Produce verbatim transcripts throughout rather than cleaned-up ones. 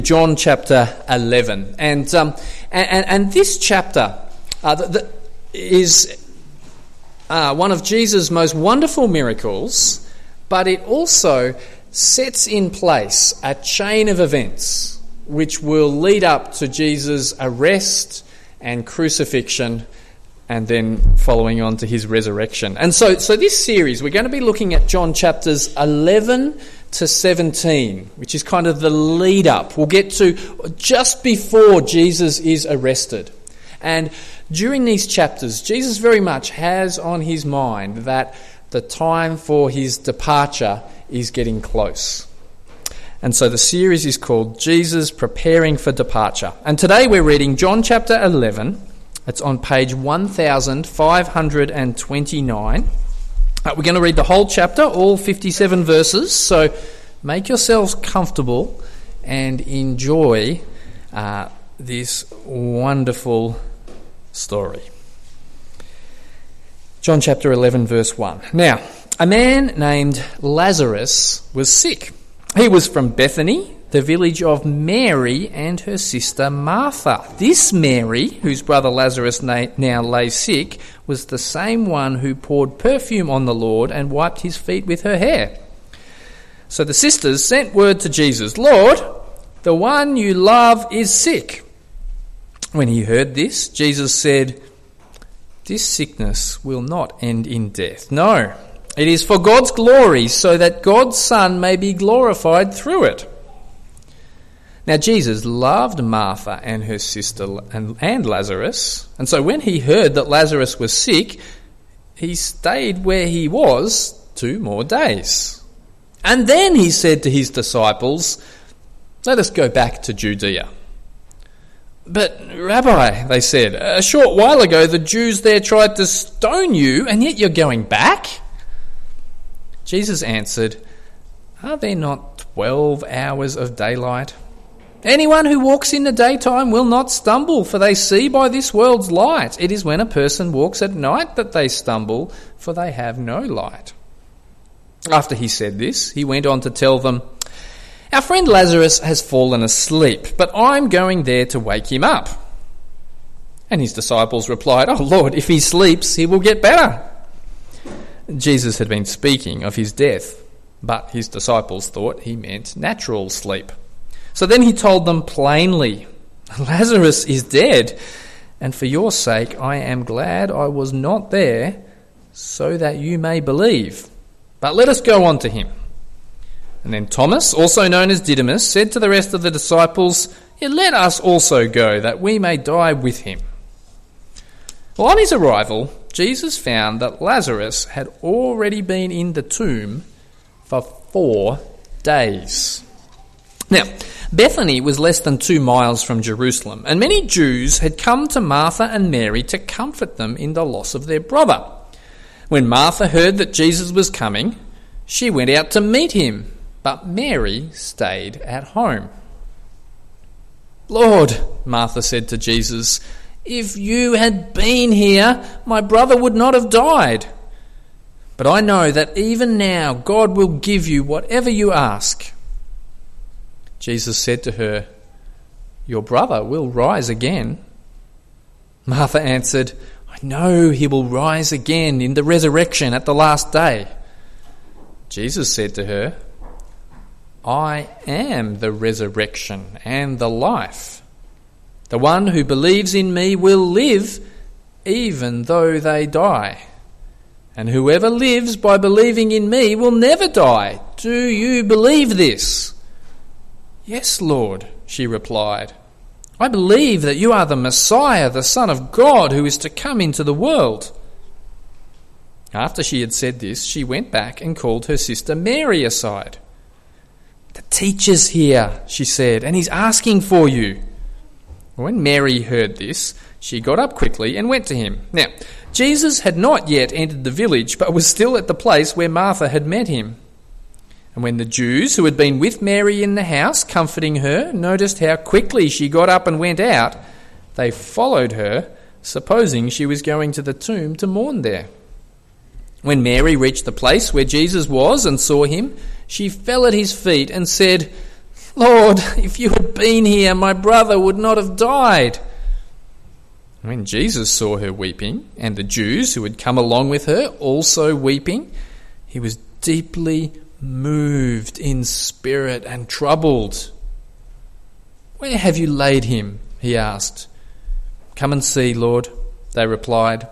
John chapter eleven, and um, and, and this chapter uh, the, the, is uh, one of Jesus' most wonderful miracles, but it also sets in place a chain of events which will lead up to Jesus' arrest and crucifixion, and then following on to his resurrection. And so, so this series, we're going to be looking at John chapters eleven to seventeen, which is kind of the lead up. We'll get to just before Jesus is arrested. And during these chapters, Jesus very much has on his mind that the time for his departure is getting close. And so the series is called Jesus Preparing for Departure. And today we're reading John chapter eleven. It's on page one thousand five hundred twenty-nine. Uh, we're going to read the whole chapter, all fifty-seven verses, so make yourselves comfortable and enjoy uh, this wonderful story. John chapter eleven, verse one. Now, a man named Lazarus was sick. He was from Bethany, the village of Mary and her sister Martha. This Mary, whose brother Lazarus now lay sick, was the same one who poured perfume on the Lord and wiped his feet with her hair. So the sisters sent word to Jesus, "Lord, the one you love is sick." When he heard this, Jesus said, "This sickness will not end in death. No, it is for God's glory, so that God's Son may be glorified through it." Now Jesus loved Martha and her sister and, and Lazarus, and so when he heard that Lazarus was sick, he stayed where he was two more days. And then he said to his disciples, "Let us go back to Judea." "But Rabbi," they said, "a short while ago the Jews there tried to stone you, and yet you're going back?" Jesus answered, "Are there not twelve hours of daylight? Anyone who walks in the daytime will not stumble, for they see by this world's light. It is when a person walks at night that they stumble, for they have no light." After he said this, he went on to tell them, "Our friend Lazarus has fallen asleep, but I'm going there to wake him up." And his disciples replied, "Oh Lord, if he sleeps, he will get better." Jesus had been speaking of his death, but his disciples thought he meant natural sleep. So then he told them plainly, "Lazarus is dead, and for your sake I am glad I was not there, so that you may believe. But let us go on to him." And then Thomas, also known as Didymus, said to the rest of the disciples, "Yeah, let us also go, that we may die with him." Well, on his arrival, Jesus found that Lazarus had already been in the tomb for four days. Now, Bethany was less than two miles from Jerusalem, and many Jews had come to Martha and Mary to comfort them in the loss of their brother. When Martha heard that Jesus was coming, she went out to meet him, but Mary stayed at home. "Lord," Martha said to Jesus, "if you had been here, my brother would not have died. But I know that even now God will give you whatever you ask." Jesus said to her, "Your brother will rise again." Martha answered, "I know he will rise again in the resurrection at the last day." Jesus said to her, "I am the resurrection and the life. The one who believes in me will live even though they die. And whoever lives by believing in me will never die. Do you believe this?" "Yes, Lord," she replied. "I believe that you are the Messiah, the Son of God, who is to come into the world." After she had said this, she went back and called her sister Mary aside. "The teacher's here," she said, "and he's asking for you." When Mary heard this, she got up quickly and went to him. Now, Jesus had not yet entered the village, but was still at the place where Martha had met him. And when the Jews who had been with Mary in the house, comforting her, noticed how quickly she got up and went out, they followed her, supposing she was going to the tomb to mourn there. When Mary reached the place where Jesus was and saw him, she fell at his feet and said, Lord, if you had been here, my brother would not have died." When Jesus saw her weeping, and the Jews who had come along with her also weeping, he was deeply moved in spirit and troubled. "Where have you laid him?" he asked. "Come and see, Lord," they replied.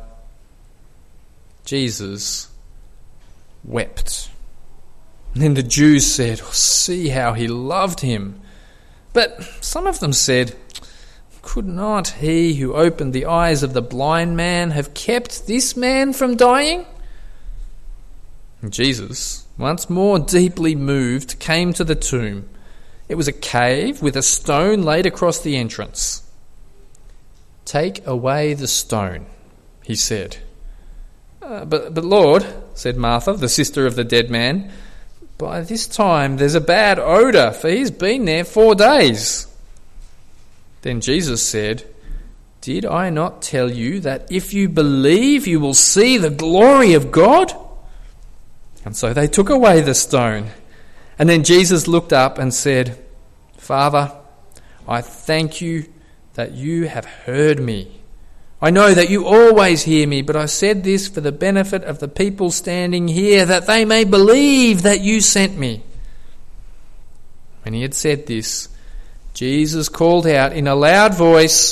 Jesus wept. And then the Jews said, "Oh, see how he loved him." But some of them said, "Could not he who opened the eyes of the blind man have kept this man from dying?" And Jesus, once more deeply moved, came to the tomb. It was a cave with a stone laid across the entrance. "Take away the stone," he said. Uh, but, but Lord, said Martha, the sister of the dead man, "by this time there's a bad odour, for he's been there four days. Then Jesus said, "Did I not tell you that if you believe you will see the glory of God?" And so they took away the stone. And then Jesus looked up and said, "Father, I thank you that you have heard me. I know that you always hear me, but I said this for the benefit of the people standing here, that they may believe that you sent me." When he had said this, Jesus called out in a loud voice,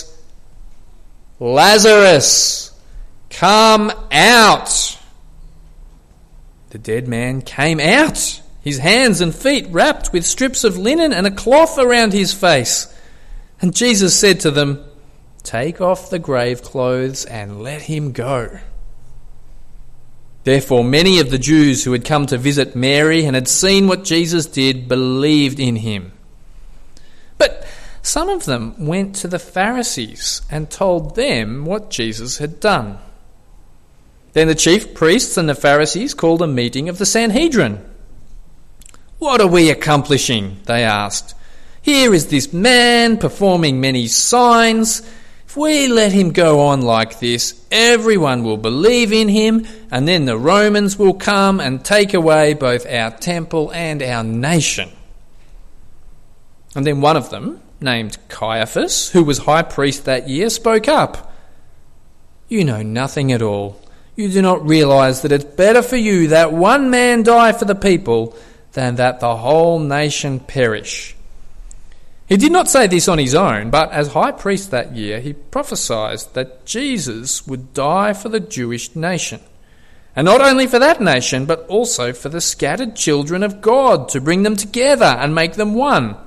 "Lazarus, come out!" The dead man came out, his hands and feet wrapped with strips of linen and a cloth around his face. And Jesus said to them, "Take off the grave clothes and let him go." Therefore many of the Jews who had come to visit Mary and had seen what Jesus did believed in him. But some of them went to the Pharisees and told them what Jesus had done. Then the chief priests and the Pharisees called a meeting of the Sanhedrin. "What are we accomplishing?" they asked. "Here is this man performing many signs. If we let him go on like this, everyone will believe in him, and then the Romans will come and take away both our temple and our nation." And then one of them, named Caiaphas, who was high priest that year, spoke up. "You know nothing at all. You do not realise that it's better for you that one man die for the people than that the whole nation perish." He did not say this on his own, but as high priest that year, he prophesied that Jesus would die for the Jewish nation. And not only for that nation, but also for the scattered children of God, to bring them together and make them one.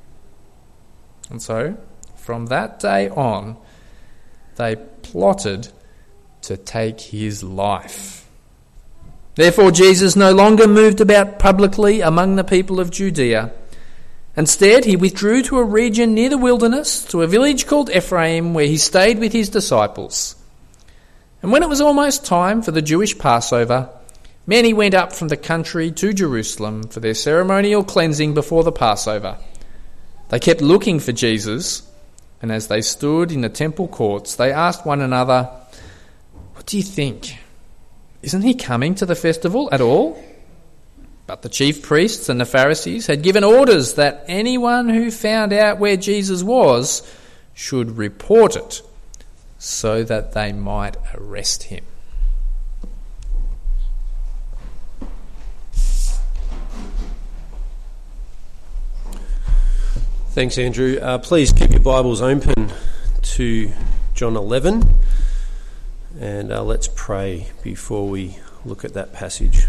And so, from that day on, they plotted to take his life. Therefore Jesus no longer moved about publicly among the people of Judea. Instead, he withdrew to a region near the wilderness, to a village called Ephraim, where he stayed with his disciples. And when it was almost time for the Jewish Passover, many went up from the country to Jerusalem for their ceremonial cleansing before the Passover. They kept looking for Jesus, and as they stood in the temple courts, they asked one another, "What do you think? Isn't he coming to the festival at all?" But the chief priests and the Pharisees had given orders that anyone who found out where Jesus was should report it, so that they might arrest him. Thanks, Andrew. Uh, please keep your Bibles open to John eleven, and uh, let's pray before we look at that passage.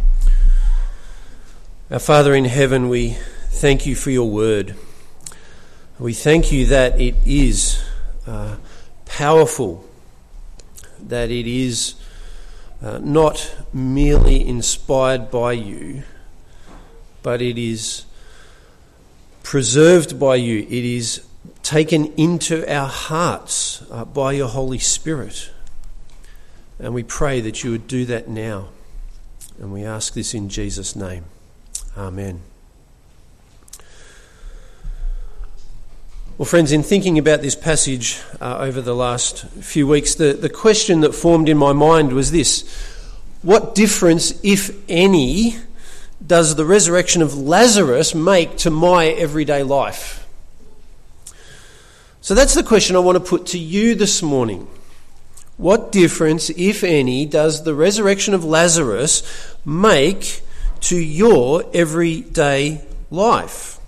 Our Father in heaven, we thank you for your word. We thank you that it is uh, powerful, that it is uh, not merely inspired by you, but it is preserved by you. It is taken into our hearts uh, by your Holy Spirit. And we pray that you would do that now. And we ask this in Jesus' name. Amen. Well, friends, in thinking about this passage uh, over the last few weeks, the, the question that formed in my mind was this: what difference, if any, does the resurrection of Lazarus make to my everyday life? So that's the question I want to put to you this morning. What difference, if any, does the resurrection of Lazarus make to your everyday life?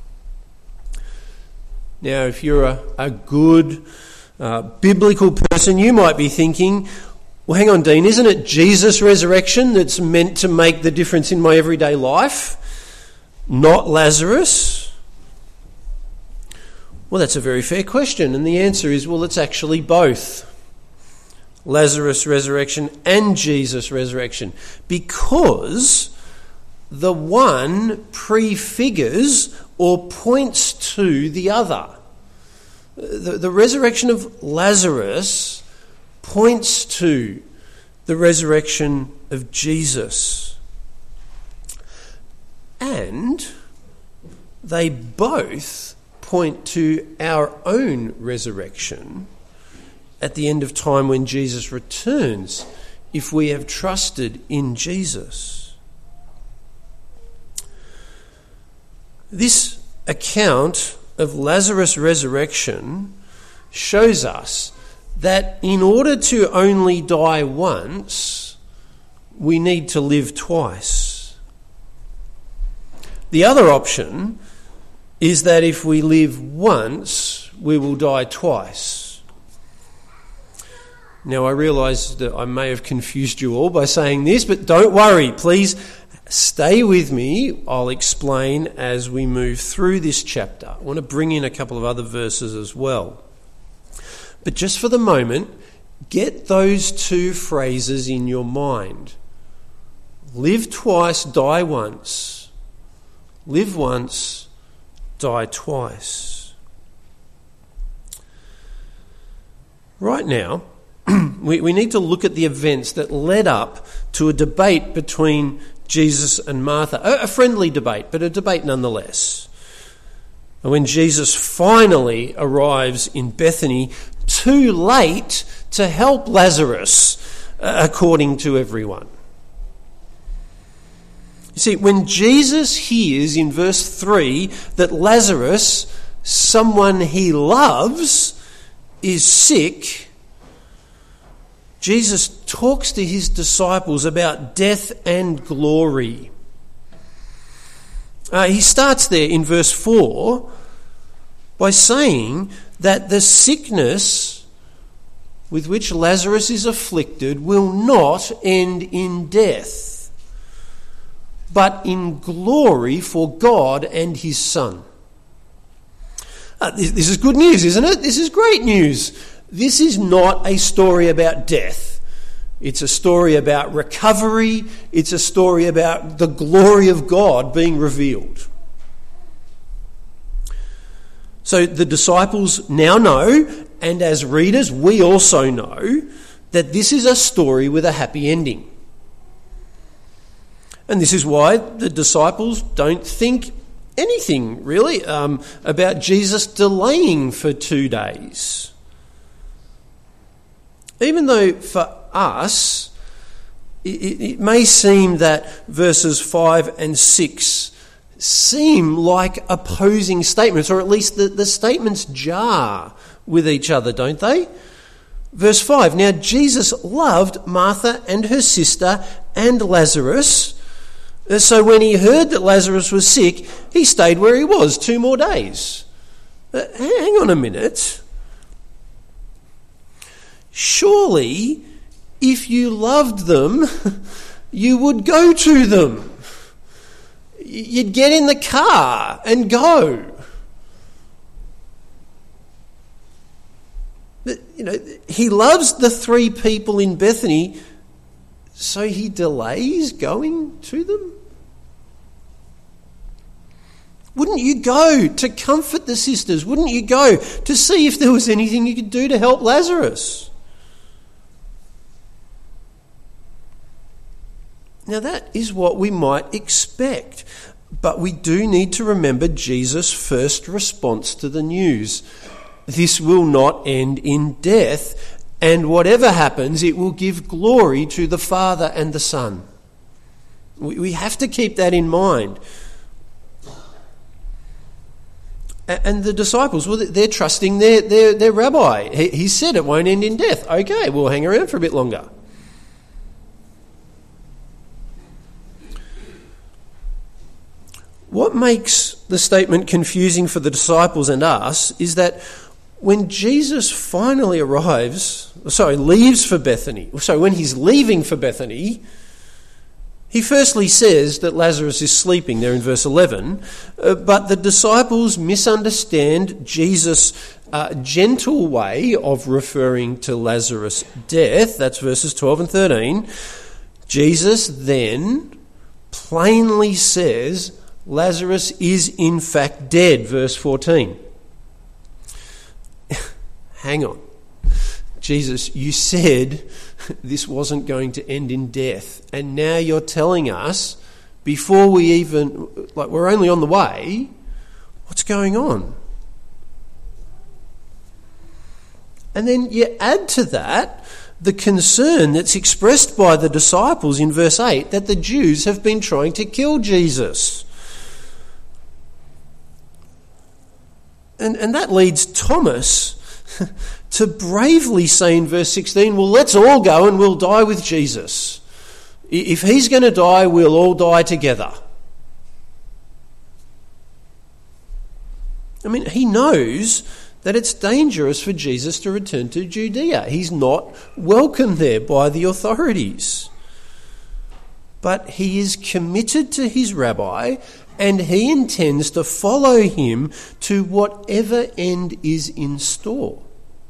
Now, if you're a, a good uh, biblical person, you might be thinking, well, hang on, Dean, isn't it Jesus' resurrection that's meant to make the difference in my everyday life, not Lazarus? Well, that's a very fair question, and the answer is, well, it's actually both. Lazarus' resurrection and Jesus' resurrection, because the one prefigures or points to the other. The, the resurrection of Lazarus points to the resurrection of Jesus. And they both point to our own resurrection at the end of time when Jesus returns, if we have trusted in Jesus. This account of Lazarus' resurrection shows us that in order to only die once, we need to live twice. The other option is that if we live once, we will die twice. Now, I realise that I may have confused you all by saying this, but don't worry, please stay with me. I'll explain as we move through this chapter. I want to bring in a couple of other verses as well. But just for the moment, get those two phrases in your mind. Live twice, die once. Live once, die twice. Right now, we, we need to look at the events that led up to a debate between Jesus and Martha. A, a friendly debate, but a debate nonetheless. When Jesus finally arrives in Bethany, too late to help Lazarus, uh, according to everyone. You see, when Jesus hears in verse three that Lazarus, someone he loves, is sick, Jesus talks to his disciples about death and glory. Uh, he starts there in verse four by saying that the sickness with which Lazarus is afflicted will not end in death, but in glory for God and his Son. Uh, this, this is good news, isn't it? This is great news. This is not a story about death. It's a story about recovery. It's a story about the glory of God being revealed. So the disciples now know, and as readers we also know, that this is a story with a happy ending. And this is why the disciples don't think anything really um, about Jesus delaying for two days. Even though for us it, it may seem that verses five and six seem like opposing statements, or at least the, the statements jar with each other, don't they? Verse five, now Jesus loved Martha and her sister and Lazarus. So when he heard that Lazarus was sick, he stayed where he was two more days. But hang on a minute. Surely, if you loved them, you would go to them. You'd get in the car and go. But, you know, he loves the three people in Bethany, so he delays going to them? Wouldn't you go to comfort the sisters? Wouldn't you go to see if there was anything you could do to help Lazarus? Now that is what we might expect, but we do need to remember Jesus' first response to the news. This will not end in death, and whatever happens, it will give glory to the Father and the Son. We, we have to keep that in mind. And the disciples, well, they're trusting their, their, their rabbi. He, he said it won't end in death. Okay, we'll hang around for a bit longer. What makes the statement confusing for the disciples and us is that when Jesus finally arrives, sorry, leaves for Bethany, so when he's leaving for Bethany, he firstly says that Lazarus is sleeping there in verse eleven, uh, but the disciples misunderstand Jesus' uh, gentle way of referring to Lazarus' death. That's verses twelve and thirteen. Jesus then plainly says Lazarus is in fact dead, verse fourteen. Hang on. Jesus, you said this wasn't going to end in death, and now you're telling us, before we even, like we're only on the way, what's going on? And then you add to that the concern that's expressed by the disciples in verse eight that the Jews have been trying to kill Jesus. And, and that leads Thomas to bravely say in verse sixteen, well, let's all go and we'll die with Jesus. If he's going to die, we'll all die together. I mean, he knows that it's dangerous for Jesus to return to Judea. He's not welcome there by the authorities. But he is committed to his rabbi, and he intends to follow him to whatever end is in store.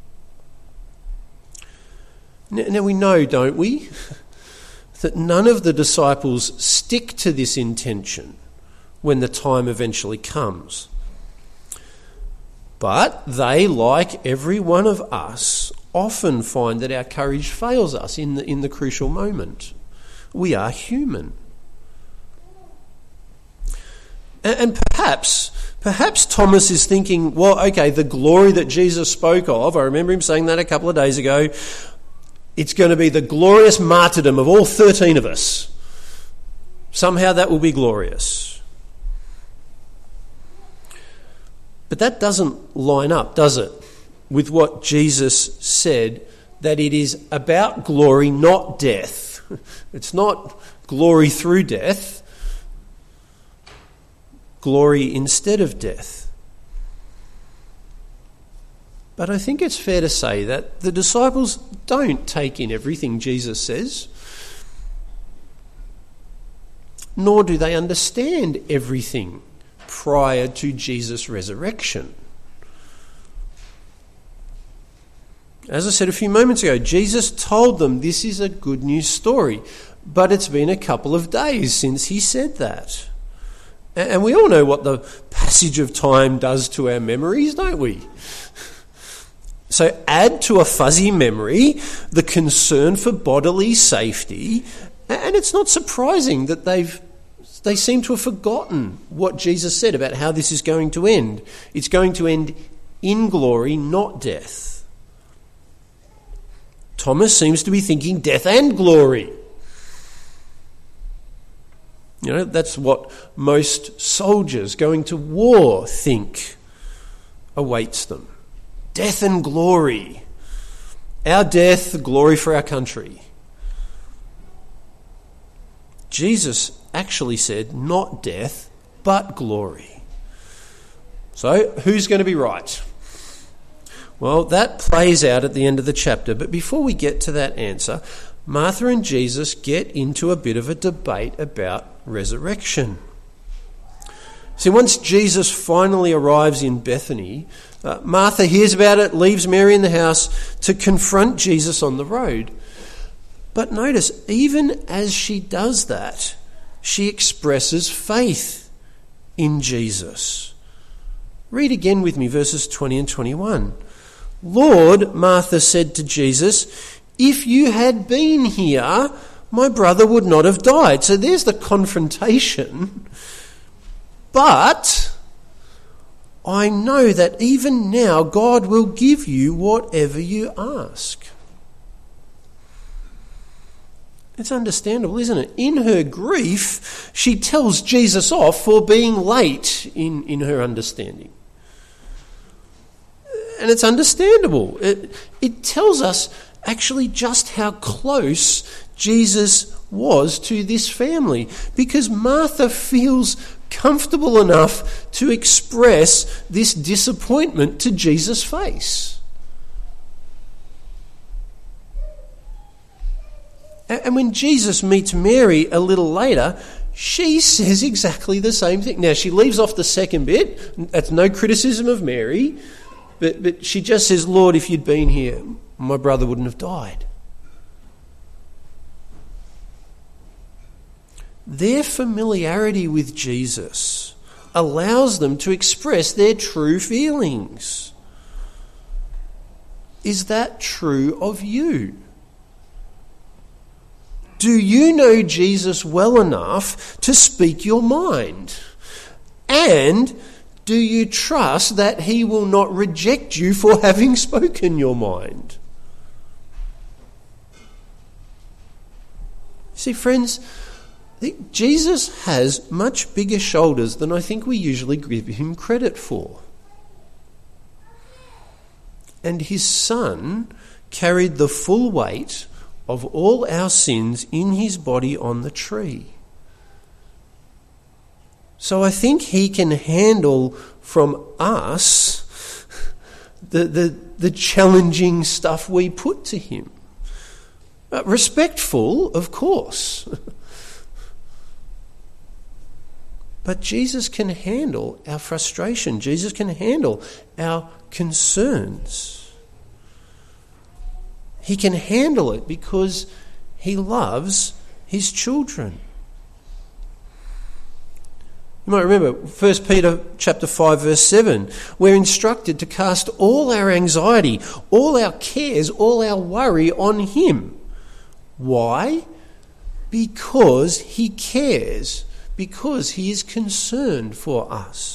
Now we know, don't we, that none of the disciples stick to this intention when the time eventually comes. But they, like every one of us, often find that our courage fails us in the, in the crucial moment. We are human. And, and perhaps, perhaps Thomas is thinking, well, okay, the glory that Jesus spoke of, I remember him saying that a couple of days ago, it's going to be the glorious martyrdom of all thirteen of us. Somehow that will be glorious. But that doesn't line up, does it, with what Jesus said, that it is about glory, not death. It's not glory through death, glory instead of death. But I think it's fair to say that the disciples don't take in everything Jesus says, nor do they understand everything prior to Jesus' resurrection. As I said a few moments ago, Jesus told them this is a good news story, but it's been a couple of days since he said that. And we all know what the passage of time does to our memories, don't we? So add to a fuzzy memory the concern for bodily safety, and it's not surprising that they've they seem to have forgotten what Jesus said about how this is going to end. It's going to end in glory, not death. Thomas seems to be thinking death and glory. You know, that's what most soldiers going to war think awaits them. Death and glory. Our death, glory for our country. Jesus actually said not death, but glory. So, who's going to be right? Well, that plays out at the end of the chapter, but before we get to that answer, Martha and Jesus get into a bit of a debate about resurrection. See, once Jesus finally arrives in Bethany, uh, Martha hears about it, leaves Mary in the house to confront Jesus on the road. But notice, even as she does that, she expresses faith in Jesus. Read again with me verses twenty and twenty-one. Lord, Martha said to Jesus, if you had been here, my brother would not have died. So there's the confrontation. But I know that even now God will give you whatever you ask. It's understandable, isn't it? In her grief, she tells Jesus off for being late in, in her understanding. And it's understandable. It, it tells us actually just how close Jesus was to this family, because Martha feels comfortable enough to express this disappointment to Jesus' face. And when Jesus meets Mary a little later, she says exactly the same thing. Now, she leaves off the second bit. That's no criticism of Mary. But, but she just says, Lord, if you'd been here, my brother wouldn't have died. Their familiarity with Jesus allows them to express their true feelings. Is that true of you? Do you know Jesus well enough to speak your mind? And do you trust that he will not reject you for having spoken your mind? See, friends, I think Jesus has much bigger shoulders than I think we usually give him credit for. And his Son carried the full weight of all our sins in his body on the tree. So I think he can handle from us the, the, the challenging stuff we put to him. Uh, respectful, of course. But Jesus can handle our frustration. Jesus can handle our concerns. He can handle it because he loves his children. You might remember First Peter chapter five verse seven. We're instructed to cast all our anxiety, all our cares, all our worry on him. Why? Because he cares. Because he is concerned for us.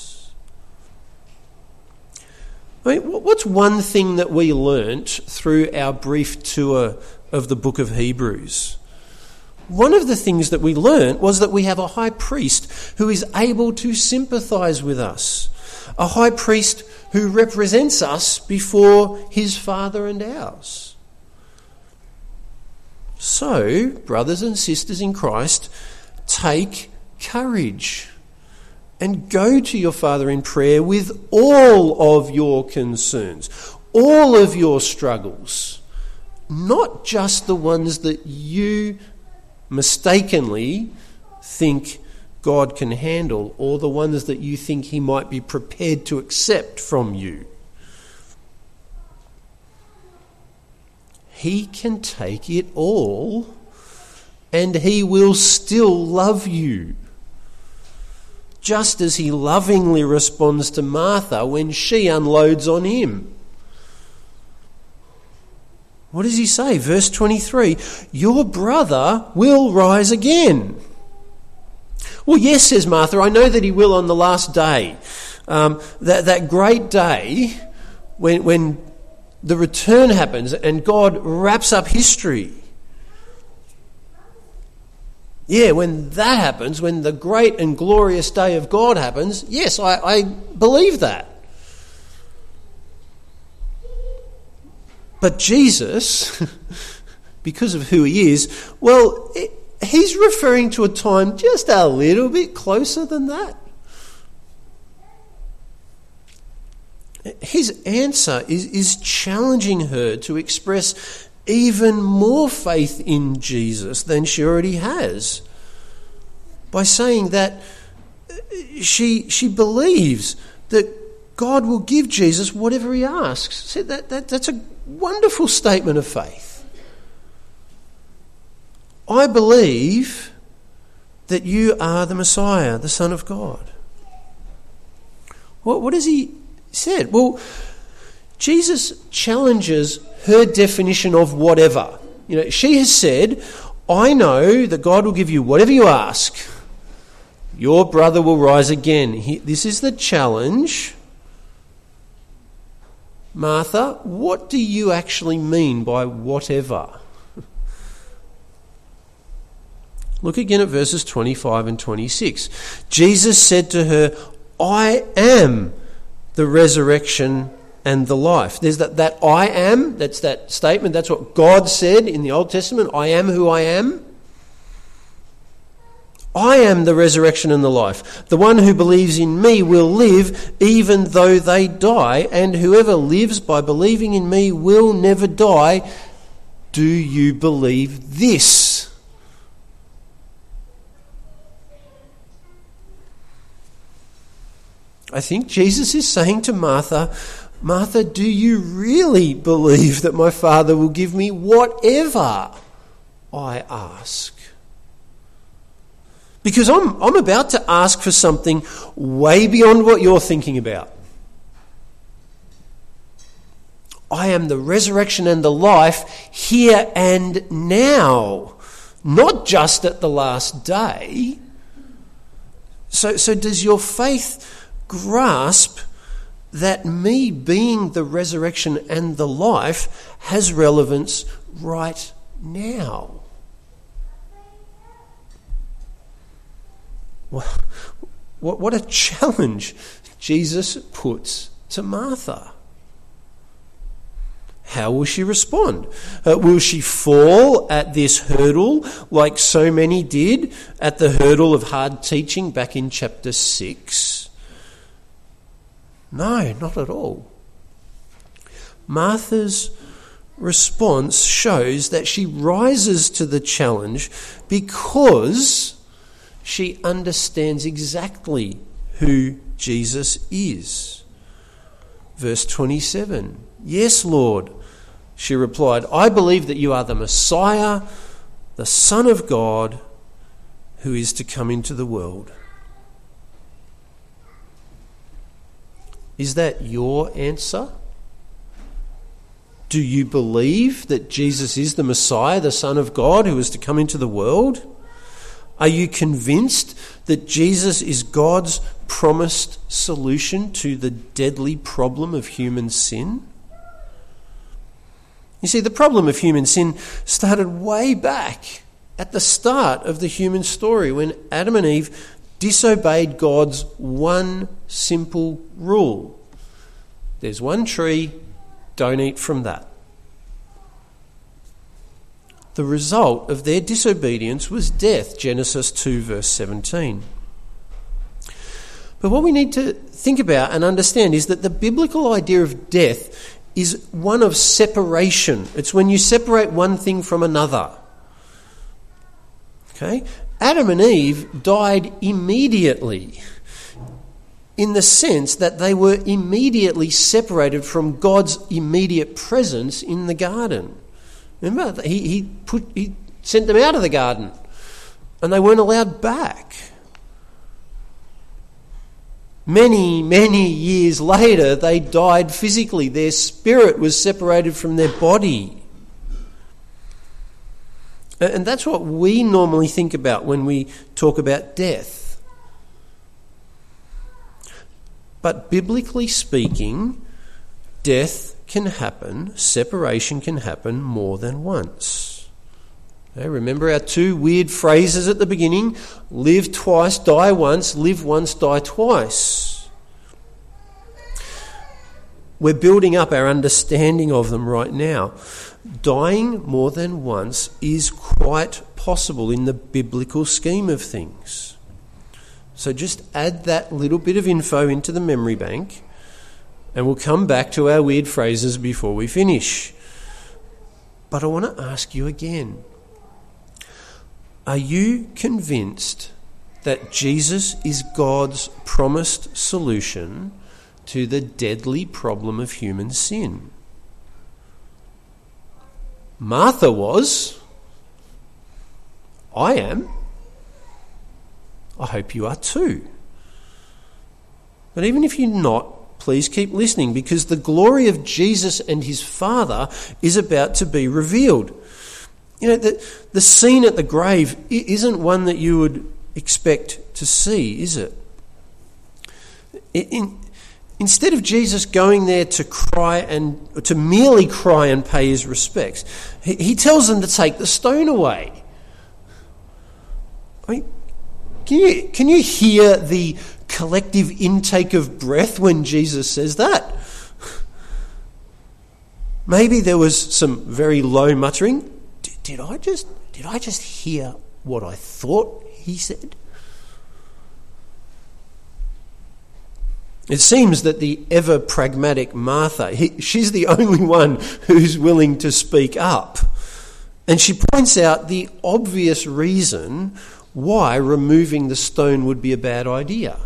I mean, what's one thing that we learnt through our brief tour of the book of Hebrews? One of the things that we learnt was that we have a high priest who is able to sympathise with us. A high priest who represents us before his Father and ours. So, brothers and sisters in Christ, take courage and go to your Father in prayer with all of your concerns, all of your struggles, not just the ones that you mistakenly think God can handle, or the ones that you think he might be prepared to accept from you. He can take it all, and he will still love you. Just as he lovingly responds to Martha when she unloads on him. What does he say? Verse twenty-three, your brother will rise again. Well, yes, says Martha, I know that he will on the last day. Um, that, that great day when, when the return happens and God wraps up history. Yeah, when that happens, when the great and glorious day of God happens, yes, I, I believe that. But Jesus, because of who he is, well, he's referring to a time just a little bit closer than that. His answer is, is challenging her to express even more faith in Jesus than she already has, by saying that she she believes that God will give Jesus whatever he asks. See, that, that that's a wonderful statement of faith. I believe that you are the Messiah, the Son of God. What what has he said? Well, Jesus challenges her definition of whatever. You know, she has said, I know that God will give you whatever you ask. Your brother will rise again. He, this is the challenge. Martha, what do you actually mean by whatever? Look again at verses twenty-five and twenty-six. Jesus said to her, I am the resurrection and the life. There's that, that I am, that's that statement, that's what God said in the Old Testament, I am who I am. I am the resurrection and the life. The one who believes in me will live even though they die, and whoever lives by believing in me will never die. Do you believe this? I think Jesus is saying to Martha, Martha, do you really believe that my Father will give me whatever I ask? Because I'm, I'm about to ask for something way beyond what you're thinking about. I am the resurrection and the life here and now, not just at the last day. So, so does your faith grasp that me being the resurrection and the life has relevance right now? What, what a challenge Jesus puts to Martha. How will she respond? Uh, will she fall at this hurdle like so many did at the hurdle of hard teaching back in chapter six? No, not at all. Martha's response shows that she rises to the challenge because she understands exactly who Jesus is. Verse twenty-seven, yes, Lord, she replied, I believe that you are the Messiah, the Son of God, who is to come into the world. Is that your answer? Do you believe that Jesus is the Messiah, the Son of God, who is to come into the world? Are you convinced that Jesus is God's promised solution to the deadly problem of human sin? You see, the problem of human sin started way back at the start of the human story when Adam and Eve disobeyed God's one simple rule. There's one tree, don't eat from that. The result of their disobedience was death, Genesis two verse seventeen. But what we need to think about and understand is that the biblical idea of death is one of separation. It's when you separate one thing from another. Okay? Adam and Eve died immediately in the sense that they were immediately separated from God's immediate presence in the garden. Remember, he, he, put, he sent them out of the garden and they weren't allowed back. Many, many years later, they died physically. Their spirit was separated from their body. And that's what we normally think about when we talk about death. But biblically speaking, death can happen, separation can happen more than once. Okay, remember our two weird phrases at the beginning? Live twice, die once, live once, die twice. We're building up our understanding of them right now. Dying more than once is quite possible in the biblical scheme of things. So just add that little bit of info into the memory bank and we'll come back to our weird phrases before we finish. But I want to ask you again. Are you convinced that Jesus is God's promised solution to the deadly problem of human sin? Martha was. I am. I hope you are too. But even if you're not, please keep listening because the glory of Jesus and his Father is about to be revealed. You know, the, the scene at the grave isn't one that you would expect to see, is it? In, instead of Jesus going there to cry and to merely cry and pay his respects, he, he tells them to take the stone away. I mean, can you, can you hear the collective intake of breath when Jesus says that? Maybe there was some very low muttering. Did, did I just did I just hear what I thought he said? It seems that the ever pragmatic Martha, he, she's the only one who's willing to speak up. And she points out the obvious reason why removing the stone would be a bad idea.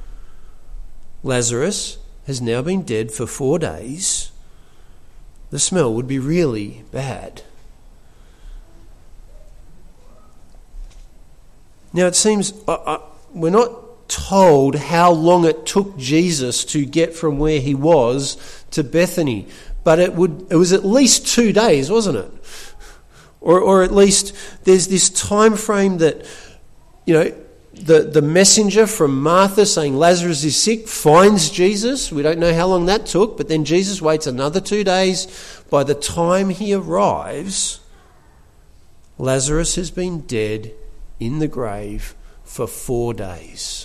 Lazarus has now been dead for four days. The smell would be really bad. Now it seems uh, uh, we're not told how long it took Jesus to get from where he was to Bethany, but it would it was at least two days, wasn't it? Or, or at least there's this time frame that, you know, the, the messenger from Martha saying Lazarus is sick finds Jesus. We don't know how long that took, but then Jesus waits another two days. By the time he arrives, Lazarus has been dead in the grave for four days.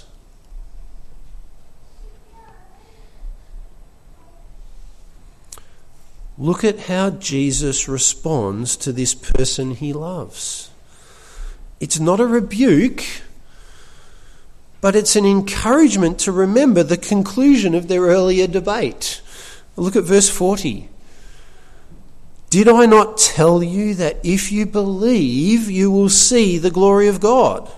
Look at how Jesus responds to this person he loves. It's not a rebuke, but it's an encouragement to remember the conclusion of their earlier debate. Look at verse forty. Did I not tell you that if you believe, you will see the glory of God?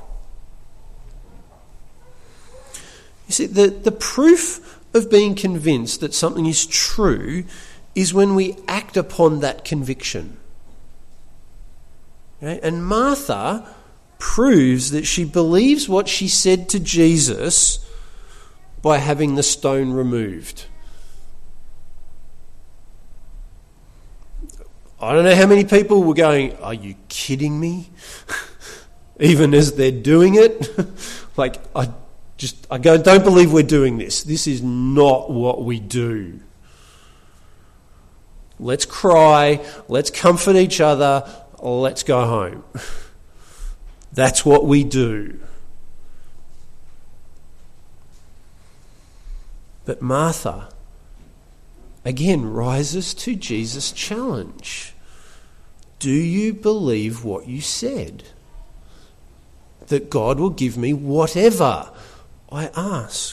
You see, the, the proof of being convinced that something is true is when we act upon that conviction. Okay? And Martha proves that she believes what she said to Jesus by having the stone removed. I don't know how many people were going, are you kidding me? Even as they're doing it. Like, I just, I go, don't believe we're doing this. This is not what we do. Let's cry, let's comfort each other, let's go home. That's what we do. But Martha, again, rises to Jesus' challenge. Do you believe what you said? That God will give me whatever I ask.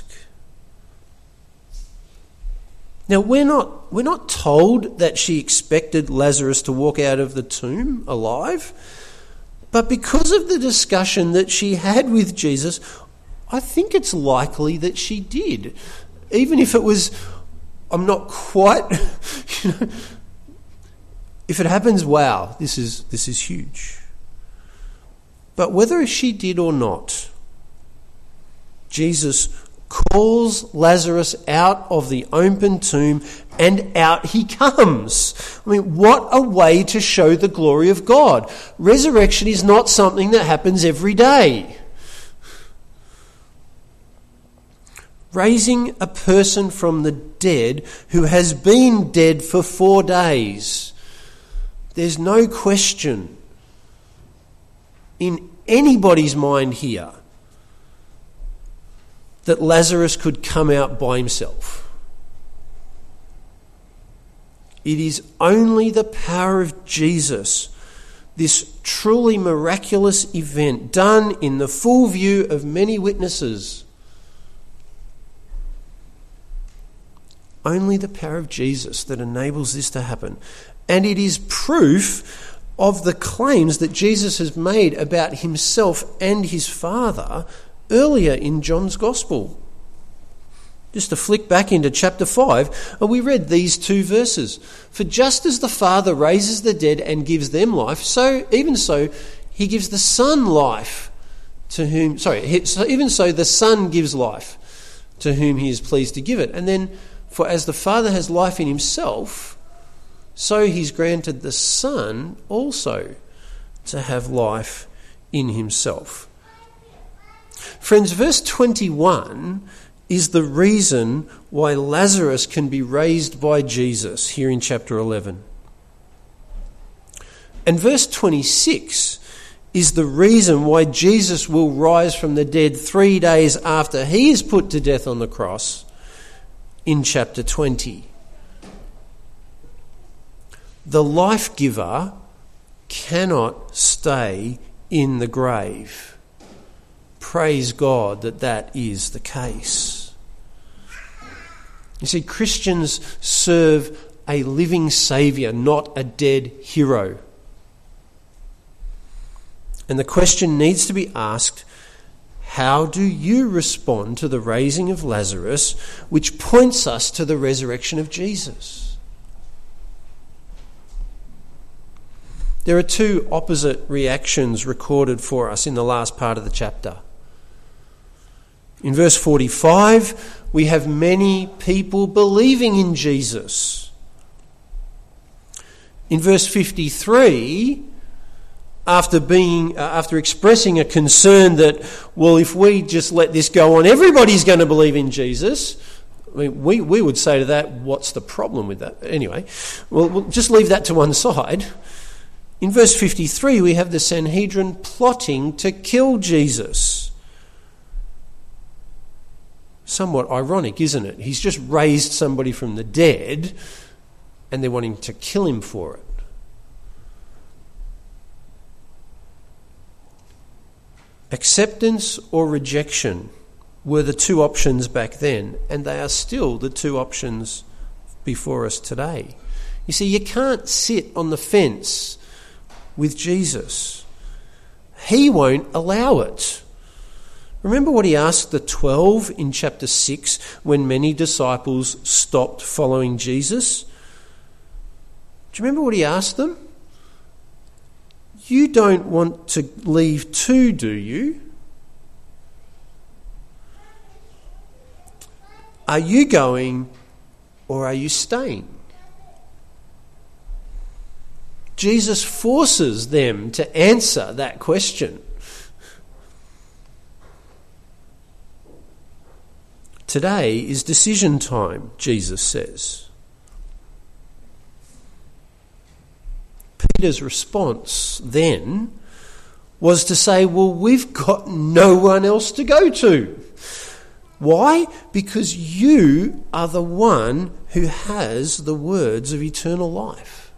Now, we're not, we're not told that she expected Lazarus to walk out of the tomb alive, but because of the discussion that she had with Jesus, I think it's likely that she did. Even if it was, I'm not quite, you know, if it happens, wow, this is this is huge. But whether she did or not, Jesus calls Lazarus out of the open tomb, and out he comes. I mean, what a way to show the glory of God. Resurrection is not something that happens every day. Raising a person from the dead who has been dead for four days. There's no question in anybody's mind here that Lazarus could come out by himself. It is only the power of Jesus, this truly miraculous event done in the full view of many witnesses. Only the power of Jesus that enables this to happen. And it is proof of the claims that Jesus has made about himself and his Father earlier in John's Gospel. Just to flick back into chapter five, we read these two verses. For just as the Father raises the dead and gives them life, so even so he gives the Son life to whom, sorry, so even so the Son gives life to whom he is pleased to give it. And then, for as the Father has life in himself, so he's granted the Son also to have life in himself. Friends, verse twenty-one is the reason why Lazarus can be raised by Jesus here in chapter eleven. And verse twenty-six is the reason why Jesus will rise from the dead three days after he is put to death on the cross in chapter twenty. The life giver cannot stay in the grave. Praise God that that is the case. You see, Christians serve a living Saviour, not a dead hero. And the question needs to be asked, how do you respond to the raising of Lazarus, which points us to the resurrection of Jesus? There are two opposite reactions recorded for us in the last part of the chapter. In verse forty-five, we have many people believing in Jesus. In verse fifty-three, after being, uh, after expressing a concern that, well, if we just let this go on, everybody's going to believe in Jesus. I mean, we, we would say to that, what's the problem with that? Anyway, well, we'll just leave that to one side. In verse fifty-three, we have the Sanhedrin plotting to kill Jesus. Somewhat ironic, isn't it? He's just raised somebody from the dead and they're wanting to kill him for it. Acceptance or rejection were the two options back then, and they are still the two options before us today. You see, you can't sit on the fence with Jesus. He won't allow it. Remember what he asked the twelve in chapter six when many disciples stopped following Jesus? Do you remember what he asked them? You don't want to leave too, do you? Are you going or are you staying? Jesus forces them to answer that question. Today is decision time, Jesus says. Peter's response then was to say, well, we've got no one else to go to. Why? Because you are the one who has the words of eternal life.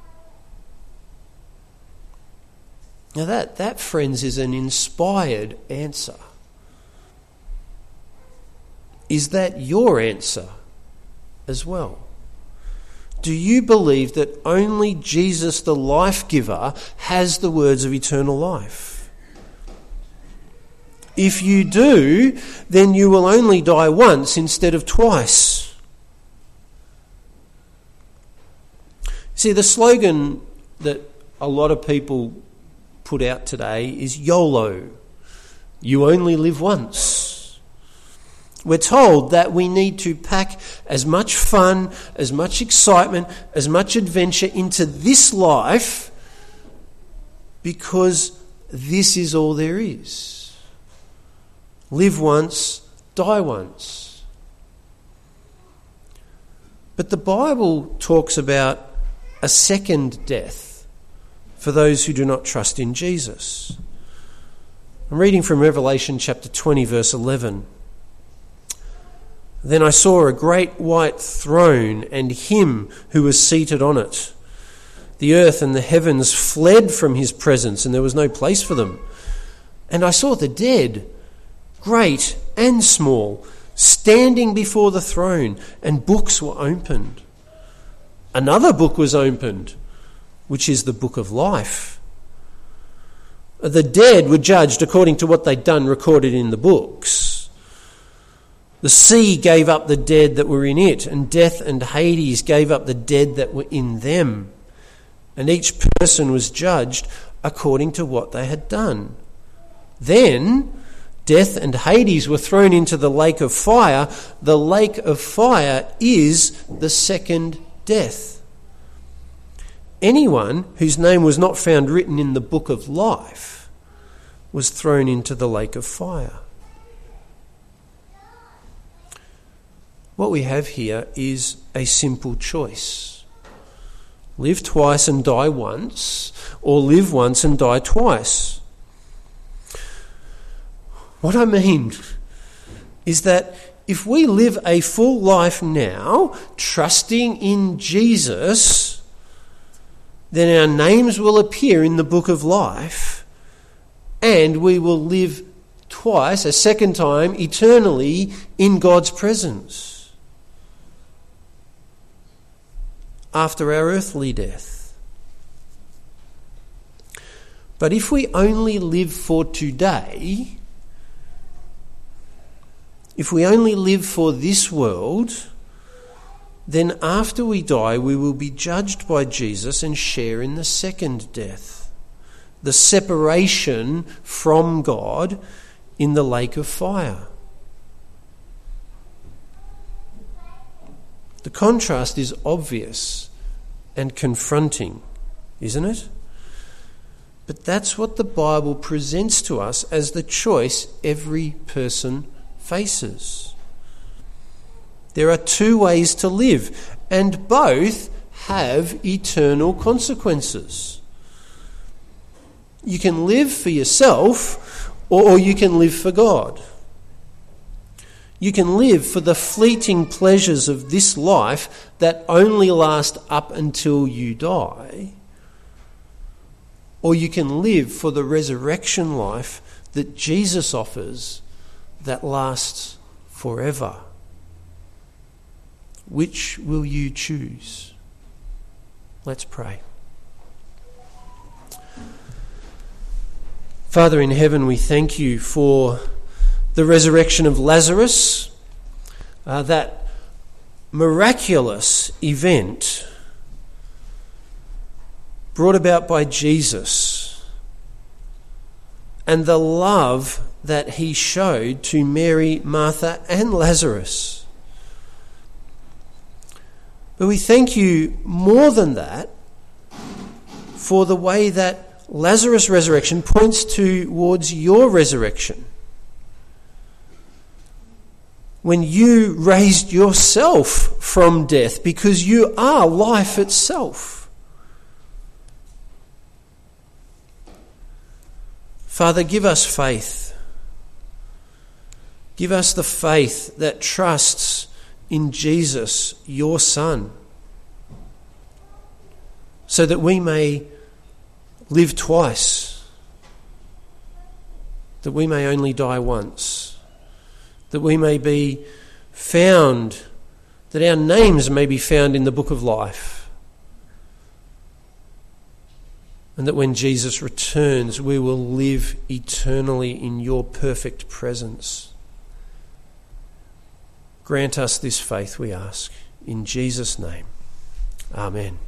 Now that, that, friends, is an inspired answer. Is that your answer as well? Do you believe that only Jesus, the life giver, has the words of eternal life? If you do, then you will only die once instead of twice. See, the slogan that a lot of people put out today is YOLO. You only live once. We're told that we need to pack as much fun, as much excitement, as much adventure into this life because this is all there is. Live once, die once. But the Bible talks about a second death for those who do not trust in Jesus. I'm reading from Revelation chapter twenty, verse eleven. Then I saw a great white throne and him who was seated on it. The earth and the heavens fled from his presence, and there was no place for them. And I saw the dead, great and small, standing before the throne, and books were opened. Another book was opened, which is the book of life. The dead were judged according to what they'd done recorded in the books. The sea gave up the dead that were in it, and death and Hades gave up the dead that were in them. And each person was judged according to what they had done. Then death and Hades were thrown into the lake of fire. The lake of fire is the second death. Anyone whose name was not found written in the book of life was thrown into the lake of fire. What we have here is a simple choice. Live twice and die once, or live once and die twice. What I mean is that if we live a full life now, trusting in Jesus, then our names will appear in the book of life, and we will live twice, a second time, eternally in God's presence after our earthly death. But if we only live for today, if we only live for this world, then after we die we will be judged by Jesus and share in the second death, the separation from God in the lake of fire. The contrast is obvious and confronting, isn't it? But that's what the Bible presents to us as the choice every person faces. There are two ways to live, and both have eternal consequences. You can live for yourself, or you can live for God. You can live for the fleeting pleasures of this life that only last up until you die, or you can live for the resurrection life that Jesus offers that lasts forever. Which will you choose? Let's pray. Father in heaven, we thank you for the resurrection of Lazarus, uh, that miraculous event brought about by Jesus, and the love that he showed to Mary, Martha, and Lazarus. But we thank you more than that for the way that Lazarus' resurrection points towards your resurrection. When you raised yourself from death, because you are life itself. Father, give us faith. Give us the faith that trusts in Jesus, your Son, so that we may live twice, that we may only die once, that we may be found, that our names may be found in the book of life, and that when Jesus returns, we will live eternally in your perfect presence. Grant us this faith, we ask. In Jesus' name, amen.